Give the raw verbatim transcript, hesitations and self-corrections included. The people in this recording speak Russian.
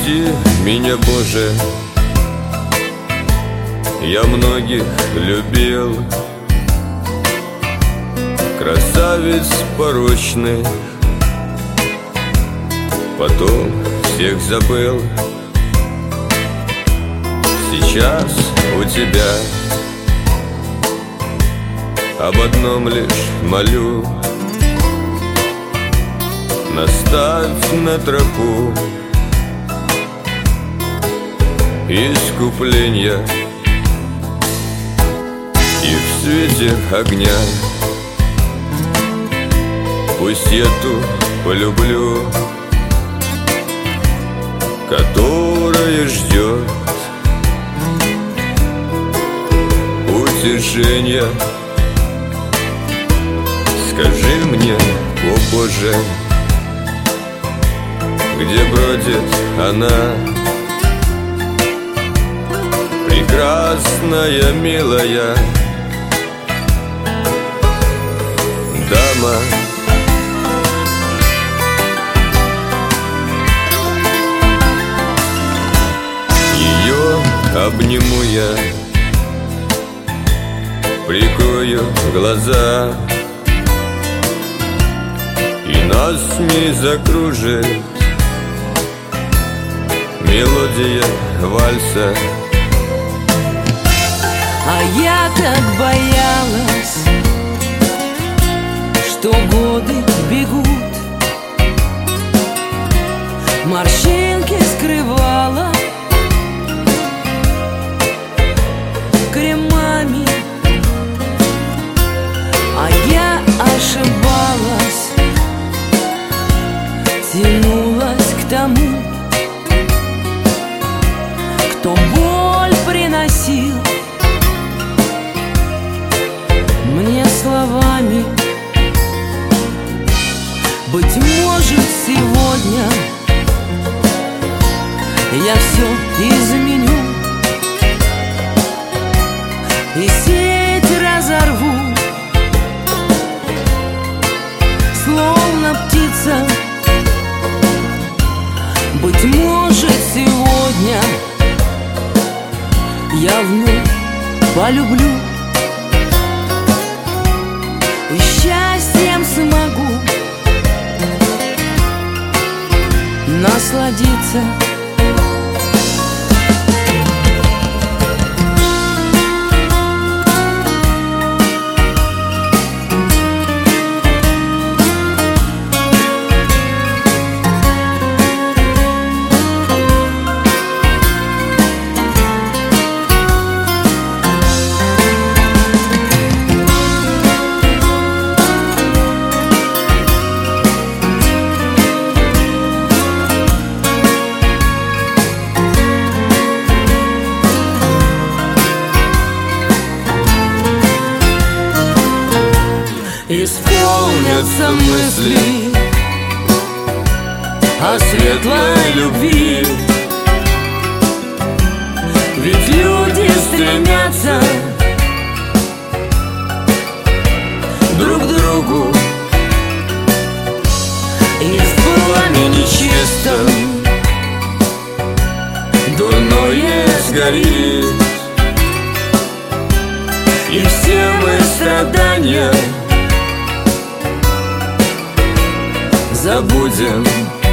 Прости меня, Боже, я многих любил, красавиц порочных, потом всех забыл. Сейчас у тебя об одном лишь молю: наставь на тропу искупления, и в свете огня пусть я ту полюблю, которая ждет утешения. Скажи мне, о Боже, где бродит она, прекрасная, милая дама? Ее обниму я, прикрою глаза, и нас не закружит мелодия вальса. А я так боялась, что годы бегут, морщинки скрывала кремами, а я ошибалась, тянулась к тому, кто боль приносил мне словами. Быть может, сегодня я все изменю и сеть разорву, словно птица. Быть может, сегодня я вновь полюблю и счастьем смогу насладиться. Исполнятся мысли о светлой любви, ведь люди стремятся друг к другу, и в пламени чистом дурное сгорит, и все мы страдания забудем.